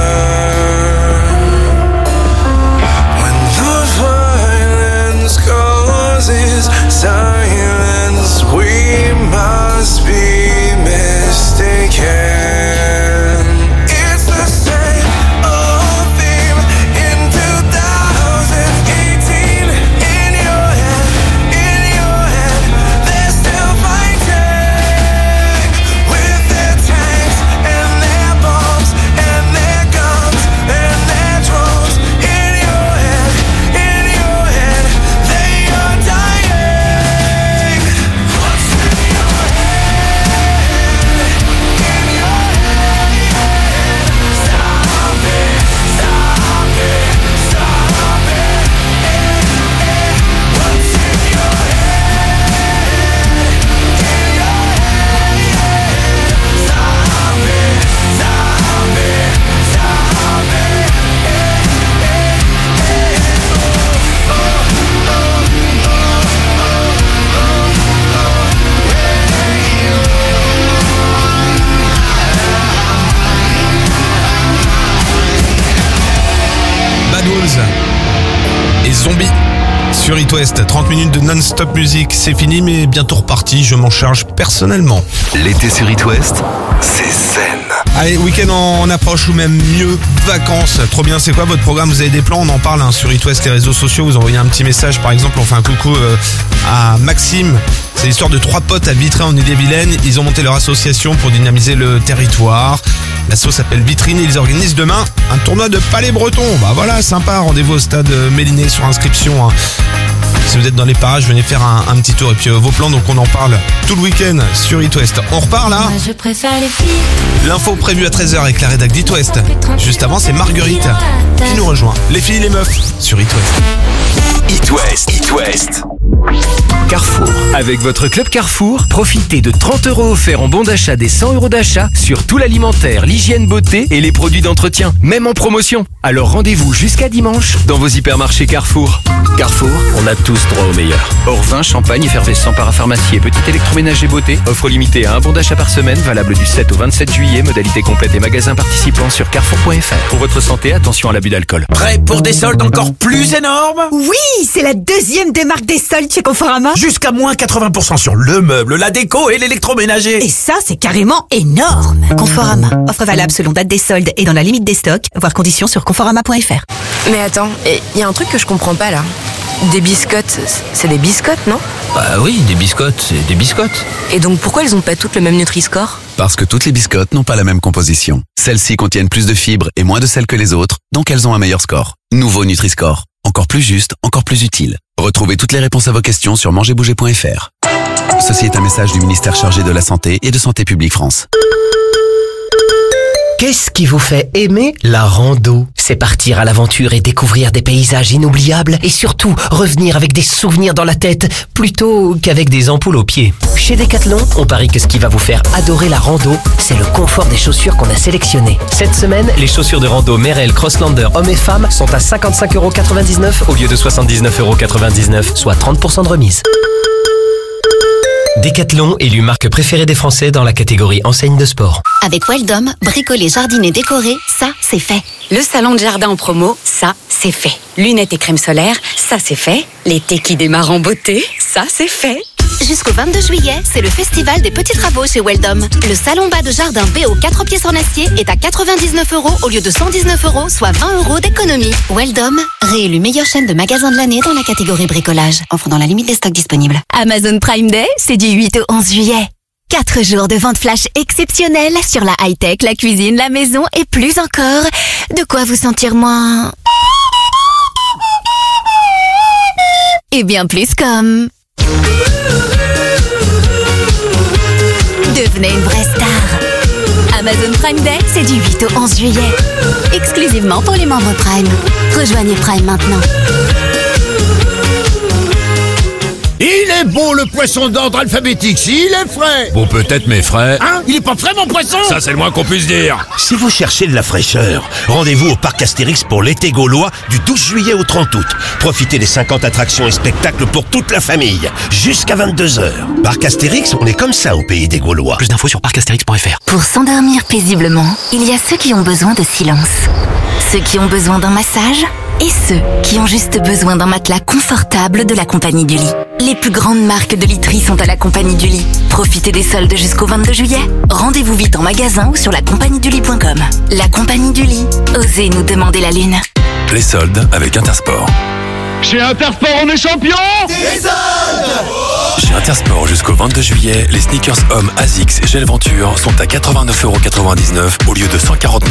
[SPEAKER 3] When the violence causes silence, we must be mistaken. It's the same old theme in 2018. In your head, they're still fighting with their tanks and their bombs and their guns and their drones. In your head, they are dying. What's in your head? In your head, stop it, stop it, stop it. What's in your head? In your head, stop it, stop it, stop it.
[SPEAKER 6] Bad Wolves et Zombie sur It West. 30 minutes de non-stop musique, c'est fini mais bientôt reparti, je m'en charge personnellement.
[SPEAKER 24] L'été sur It West, c'est zen.
[SPEAKER 6] Allez, week-end en approche ou même mieux, vacances. Trop bien, c'est quoi votre programme? Vous avez des plans? On en parle sur It West, les réseaux sociaux. Vous envoyez un petit message, par exemple, on fait un coucou à Maxime. C'est l'histoire de 3 potes à Vitré en Ille-et-Vilaine. Ils ont monté leur association pour dynamiser le territoire. L'asso s'appelle Vitrine et ils organisent demain un tournoi de palais breton. Bah voilà, sympa, rendez-vous au stade Méliné sur inscription. Si vous êtes dans les parages, venez faire un petit tour. Et puis vos plans, donc on en parle tout le week-end sur It West. On repart là.
[SPEAKER 2] Je préfère les filles.
[SPEAKER 6] L'info prévue à 13h avec la rédac d'It West. Juste avant, c'est Marguerite qui nous rejoint. Les filles et les meufs sur It West.
[SPEAKER 24] It West, It West.
[SPEAKER 8] Carrefour. Avec votre club Carrefour, profitez de 30 € offerts en bon d'achat des 100 € d'achat sur tout l'alimentaire, l'hygiène beauté et les produits d'entretien, même en promotion. Alors rendez-vous jusqu'à dimanche dans vos hypermarchés Carrefour.
[SPEAKER 27] Carrefour, on a tous droit au meilleur. Hors vin, champagne, effervescent, parapharmacie et petit électroménager beauté. Offre limitée à un bon d'achat par semaine, valable du 7 au 27 juillet. Modalité complète et magasins participants sur carrefour.fr. Pour votre santé, attention à l'abus d'alcool.
[SPEAKER 9] Prêt pour des soldes encore plus énormes?
[SPEAKER 10] Oui, c'est la deuxième démarque des soldes chez Conforama.
[SPEAKER 9] Jusqu'à moins 80% sur le meuble, la déco et l'électroménager.
[SPEAKER 10] Et ça, c'est carrément énorme. Conforama. Offre valable selon date des soldes et dans la limite des stocks. Voir conditions sur conforama.fr.
[SPEAKER 11] Mais attends, il y a un truc que je comprends pas là.
[SPEAKER 21] Des biscottes, c'est des biscottes, non?
[SPEAKER 11] Bah oui, des biscottes, c'est des biscottes.
[SPEAKER 21] Et donc pourquoi elles ont pas toutes le même Nutri-Score?
[SPEAKER 12] Parce que toutes les biscottes n'ont pas la même composition. Celles-ci contiennent plus de fibres et moins de sel que les autres, donc elles ont un meilleur score. Nouveau Nutri-Score. Encore plus juste, encore plus utile. Retrouvez toutes les réponses à vos questions sur mangerbouger.fr. Ceci est un message du ministère chargé de la Santé et de Santé publique France.
[SPEAKER 13] Qu'est-ce qui vous fait aimer la rando? C'est partir à l'aventure et découvrir des paysages inoubliables et surtout revenir avec des souvenirs dans la tête plutôt qu'avec des ampoules aux pieds. Chez Decathlon, on parie que ce qui va vous faire adorer la rando, c'est le confort des chaussures qu'on a sélectionnées. Cette semaine, les chaussures de rando Merrell Crosslander hommes et femmes sont à 55,99€ au lieu de 79,99€, soit 30% de remise. Decathlon, élu marque préférée des Français dans la catégorie enseigne de sport.
[SPEAKER 1] Avec Weldom, bricoler, jardiner, décorer, ça, c'est fait.
[SPEAKER 21] Le salon de jardin en promo, ça, c'est fait. Lunettes et crème solaire, ça, c'est fait. L'été qui démarre en beauté, ça, c'est fait.
[SPEAKER 1] Jusqu'au 22 juillet, c'est le festival des petits travaux chez Weldom. Le salon bas de jardin BO 4 pièces en acier est à 99€ au lieu de 119€, soit 20€ d'économie. Weldom, réélu meilleure chaîne de magasins de l'année dans la catégorie bricolage. Offre dans la limite des stocks disponibles.
[SPEAKER 15] Amazon Prime Day, c'est du 8 au 11 juillet. 4 jours de vente flash exceptionnelle sur la high-tech, la cuisine, la maison et plus encore. De quoi vous sentir moins... et bien plus comme... devenez une vraie star. Amazon Prime Day, c'est du 8 au 11 juillet. Exclusivement pour les membres Prime. Rejoignez Prime maintenant.
[SPEAKER 16] Il est beau le poisson d'ordre alphabétique, s'il est frais.
[SPEAKER 9] Bon, peut-être, mais frais.
[SPEAKER 16] Hein? Il est pas frais, mon poisson?
[SPEAKER 9] Ça, c'est le moins qu'on puisse dire.
[SPEAKER 18] Si vous cherchez de la fraîcheur, rendez-vous au parc Astérix pour l'été gaulois du 12 juillet au 30 août. Profitez des 50 attractions et spectacles pour toute la famille, jusqu'à 22h. Parc Astérix, on est comme ça au pays des Gaulois.
[SPEAKER 27] Plus d'infos sur parcastérix.fr.
[SPEAKER 15] Pour s'endormir paisiblement, il y a ceux qui ont besoin de silence, ceux qui ont besoin d'un massage et ceux qui ont juste besoin d'un matelas confortable de la Compagnie du Lit. Les plus grandes marques de literie sont à la Compagnie du Lit. Profitez des soldes jusqu'au 22 juillet. Rendez-vous vite en magasin ou sur lacompagniedulit.com. La Compagnie du Lit. Osez nous demander la lune.
[SPEAKER 24] Les soldes avec Intersport.
[SPEAKER 16] Chez Intersport, on est champion. Des soldes.
[SPEAKER 24] Chez Intersport, jusqu'au 22 juillet, les sneakers hommes ASICS Gel Venture sont à 89,99€ au lieu de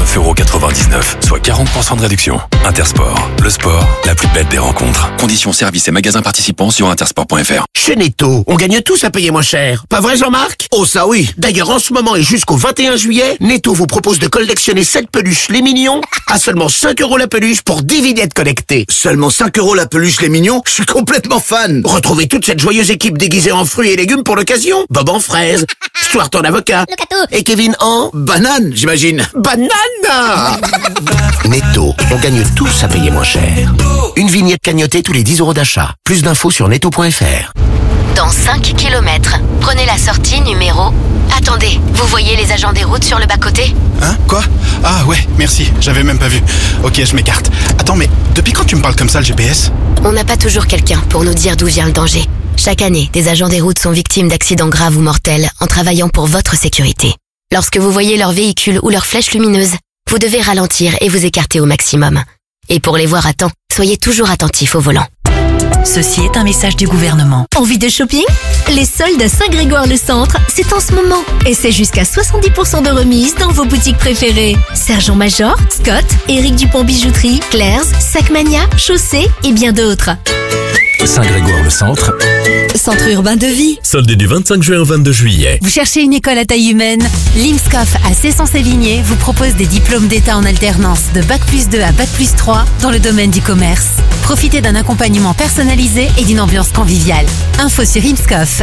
[SPEAKER 24] 149,99€, soit 40% de réduction. Intersport, le sport, la plus belle des rencontres. Conditions, services et magasins participants sur intersport.fr.
[SPEAKER 26] Chez Netto, on gagne tous à payer moins cher. Pas vrai, Jean-Marc? Oh, ça oui. D'ailleurs, en ce moment et jusqu'au 21 juillet, Netto vous propose de collectionner 7 peluches les mignons à seulement 5€ la peluche pour 10 vignettes connectées. Seulement 5€ la peluche les mignons? Je suis complètement fan. Retrouvez toute cette joyeuse équipe déguisée en fruits et légumes pour l'occasion. Bob en fraise, Stuart en avocat et Kevin en banane, j'imagine. Banane. Netto, on gagne tous à payer moins cher. Une vignette cagnotée tous les 10€ d'achat. Plus d'infos sur netto.fr.
[SPEAKER 1] Dans 5 km, prenez la sortie numéro... Attendez, vous voyez les agents des routes sur le bas-côté?
[SPEAKER 17] Hein? Quoi? Ah ouais, merci, j'avais même pas vu. Ok, je m'écarte. Attends, mais depuis quand tu me parles comme ça, le GPS?
[SPEAKER 1] On n'a pas toujours quelqu'un pour nous dire d'où vient le danger. Chaque année, des agents des routes sont victimes d'accidents graves ou mortels en travaillant pour votre sécurité. Lorsque vous voyez leur véhicule ou leur flèche lumineuse, vous devez ralentir et vous écarter au maximum. Et pour les voir à temps, soyez toujours attentifs au volant.
[SPEAKER 10] Ceci est un message du gouvernement.
[SPEAKER 23] Envie de shopping? Les soldes à Saint-Grégoire-le-Centre, c'est en ce moment. Et c'est jusqu'à 70% de remise dans vos boutiques préférées. Sergent-Major, Scott, Éric Dupont Bijouterie, Claire's, Sacmania, Chaussée et bien d'autres.
[SPEAKER 25] Saint-Grégoire-le-Centre.
[SPEAKER 23] Centre urbain de vie.
[SPEAKER 25] Soldé du 25 juin au 22 juillet.
[SPEAKER 23] Vous cherchez une école à taille humaine? L'IMSCOF à Cesson-Sévigné vous propose des diplômes d'État en alternance de Bac+2 à Bac+3 dans le domaine du commerce. Profitez d'un accompagnement personnalisé et d'une ambiance conviviale. Info sur IMSCOF,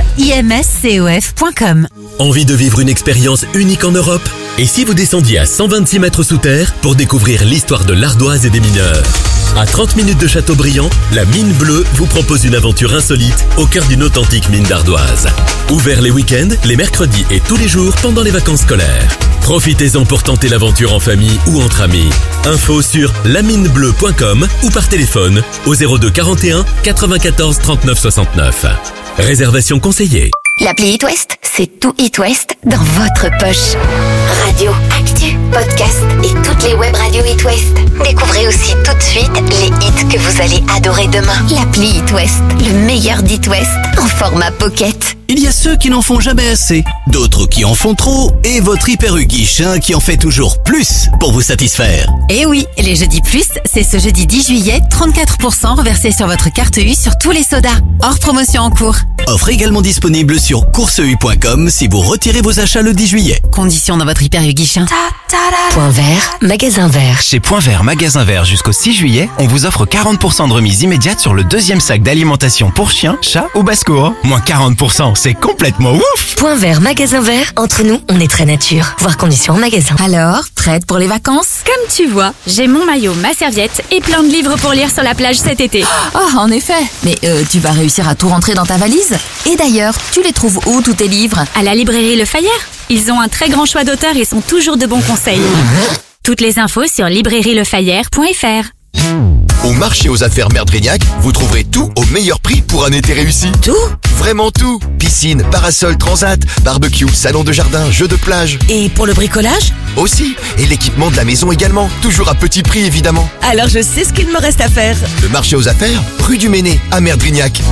[SPEAKER 23] imscof.com.
[SPEAKER 25] Envie de vivre une expérience unique en Europe? Et si vous descendiez à 126 mètres sous terre pour découvrir l'histoire de l'ardoise et des mineurs? À 30 minutes de Châteaubriand, la Mine Bleue vous propose une aventure insolite au cœur d'une authentique mine d'ardoise. Ouvert les week-ends, les mercredis et tous les jours pendant les vacances scolaires. Profitez-en pour tenter l'aventure en famille ou entre amis. Info sur laminebleu.com ou par téléphone au 02 41 94 39 69. Réservation conseillée.
[SPEAKER 1] L'appli It West, c'est tout It West dans votre poche. Radio, actu, podcast et toutes les web radios It West. Découvrez aussi tout de suite les hits que vous allez adorer demain. L'appli It West, le meilleur d'It West en format pocket.
[SPEAKER 27] Il y a ceux qui n'en font jamais assez, d'autres qui en font trop, et votre Hyper U Guichin qui en fait toujours plus pour vous satisfaire.
[SPEAKER 10] Et oui, les jeudis plus, c'est ce jeudi 10 juillet, 34% reversés sur votre carte U sur tous les sodas. Hors promotion en cours.
[SPEAKER 27] Offre également disponible sur courseu.com si vous retirez vos achats le 10 juillet.
[SPEAKER 10] Conditions dans votre Hyper U Guichin.
[SPEAKER 1] Point vert, magasin vert.
[SPEAKER 4] Chez Point vert, magasin vert jusqu'au 6 juillet, on vous offre 40% de remise immédiate sur le deuxième sac d'alimentation pour chiens, chats ou basse-cour. Moins 40%, c'est complètement ouf!
[SPEAKER 1] Point vert, magasin vert. Entre nous, on est très nature. Voir conditions en magasin.
[SPEAKER 10] Alors, prête pour les vacances?
[SPEAKER 23] Comme tu vois, j'ai mon maillot, ma serviette et plein de livres pour lire sur la plage cet été.
[SPEAKER 10] Oh, en effet. Mais tu vas réussir à tout rentrer dans ta valise? Et d'ailleurs, tu les trouves où tous tes livres?
[SPEAKER 23] À la librairie Le Fayère. Ils ont un très grand choix d'auteurs et sont toujours de bons conseils. Toutes les infos sur librairielefayère.fr.
[SPEAKER 5] Au marché aux affaires Merdrignac, vous trouverez tout au meilleur prix pour un été réussi.
[SPEAKER 10] Tout?
[SPEAKER 5] Vraiment tout. Piscine, parasol, transat, barbecue, salon de jardin, jeux de plage.
[SPEAKER 10] Et pour le bricolage?
[SPEAKER 5] Aussi. Et l'équipement de la maison également. Toujours à petit prix évidemment.
[SPEAKER 10] Alors je sais ce qu'il me reste à faire.
[SPEAKER 5] Le marché aux affaires, rue du Méné, à Merdrignac.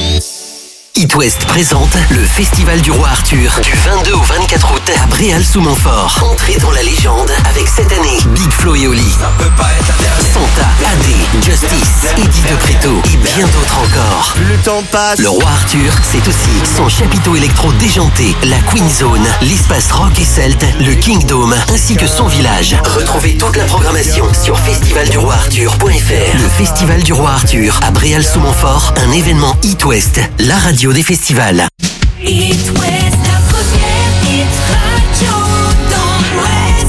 [SPEAKER 27] It West présente le Festival du Roi Arthur du 22 au 24 août à Bréal-sous-Montfort. Entrez dans la légende avec cette année Big Flo et Oli, Santa, AD, Justice, Eddie de Preto et bien d'autres encore.
[SPEAKER 18] Plus le temps passe.
[SPEAKER 27] Le Roi Arthur, c'est aussi son chapiteau électro déjanté, la Queen Zone, l'espace rock et celte, le Kingdom, ainsi que son village. Retrouvez toute la programmation sur festivalduroiarthur.fr. Le Festival du Roi Arthur à Bréal-sous-Montfort, un événement It West, la radio des festivals.
[SPEAKER 2] It West, la première hit radio dans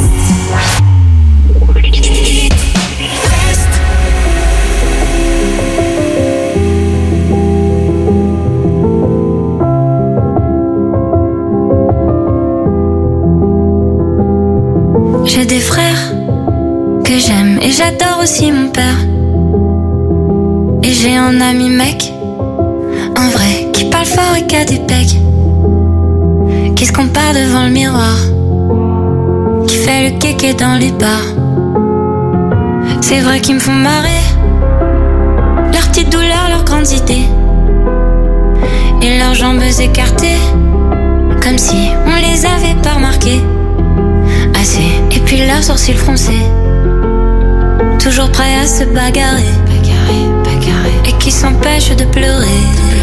[SPEAKER 2] l'Ouest. It West. J'ai des frères que j'aime et j'adore aussi mon père. Et j'ai un ami mec, un vrai, qui parle fort et qui a des pecs, qui se compare devant le miroir, qui fait le kéké dans les bars. C'est vrai qu'ils me font marrer, leurs petites douleurs, leurs grandes idées, et leurs jambes écartées, comme si on les avait pas remarquées assez. Et puis leurs sourcils froncés, toujours prêts à se bagarrer, et qui s'empêchent de pleurer.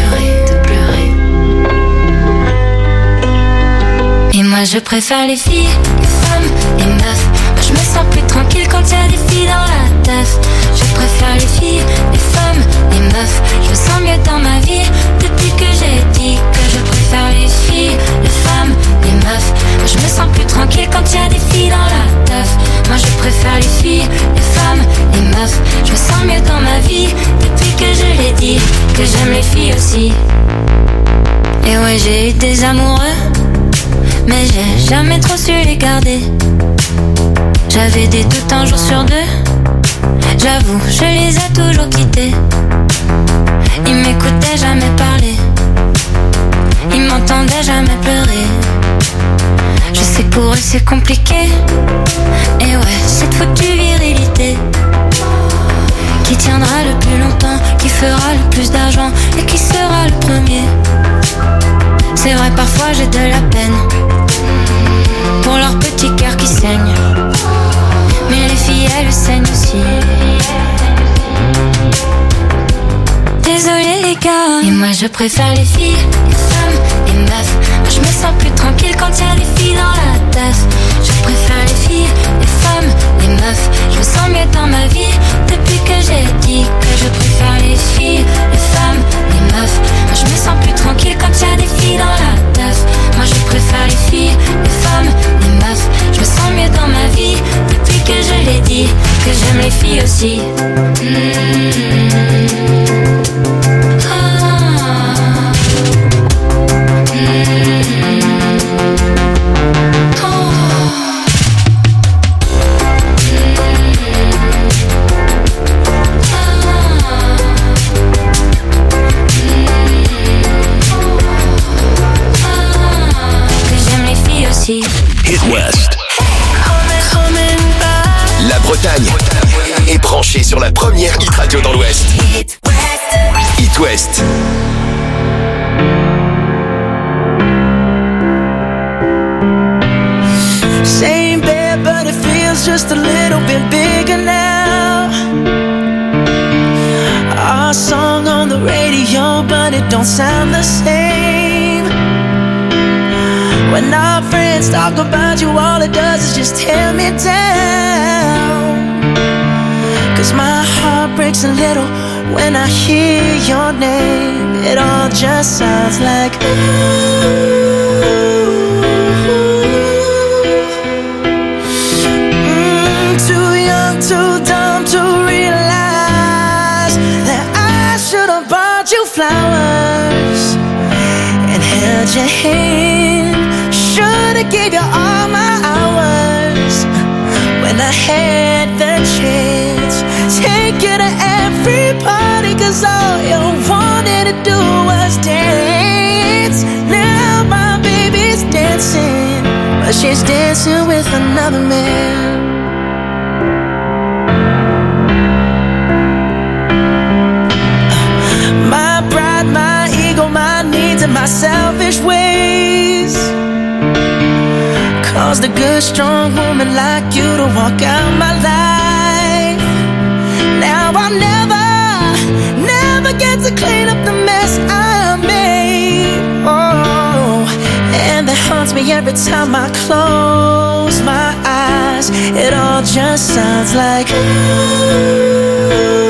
[SPEAKER 2] Et moi je préfère les filles, les femmes, les meufs. Moi je me sens plus tranquille quand y a des filles dans la teuf. Je préfère les filles, les femmes, les meufs. Je me sens mieux dans ma vie depuis que j'ai dit que je préfère les filles, les femmes, les meufs. Moi je me sens plus tranquille quand y a des filles dans la teuf. Moi je préfère les filles, les femmes, les meufs. Je me sens mieux dans ma vie depuis que je l'ai dit que j'aime les filles aussi. Et ouais, j'ai eu des amoureux, mais j'ai jamais trop su les garder. J'avais des doutes un jour sur deux, j'avoue, je les ai toujours quittés. Ils m'écoutaient jamais parler, ils m'entendaient jamais pleurer. Je sais que pour eux c'est compliqué, et ouais, cette foutue virilité qui tiendra le plus longtemps, qui fera le plus d'argent et qui sera le premier. C'est vrai, parfois j'ai de la peine pour leur petit cœur qui saigne, mais les filles elles saignent aussi. Désolé les gars, et moi je préfère les filles, les femmes, les meufs. Moi je me sens plus tranquille quand y a des filles dans la teuf. Je préfère les filles, les femmes, les meufs. Je me sens mieux dans ma vie depuis que j'ai dit que je préfère les filles, les femmes, les meufs. Moi je me sens plus tranquille quand y a des filles dans la teuf. Moi je préfère les filles, les femmes, les meufs. Je me sens mieux dans ma vie depuis que je l'ai dit que j'aime les filles aussi.
[SPEAKER 5] Hit West. La Bretagne est branchée sur la première hit radio dans l'Ouest. Hit West.
[SPEAKER 2] Same bed, but it feels just a little bit bigger now. Our song on the radio, but it don't sound the same. When our friends talk about you, all it does is just tear me down. 'Cause my heart breaks a little when I hear your name. It all just sounds like too young, too dumb to realize that I should have bought you flowers and held your hand. Should've gave you all my hours when I had the chance. Take you to every party, 'cause all you wanted to do was dance. Now my baby's dancing, but she's dancing with another man. My pride, my ego, my needs, and my selfish ways caused a good, strong woman like you to walk out my life. Now I'll never get to clean up the mess I made. Oh, and that haunts me every time I close my eyes. It all just sounds like ooh.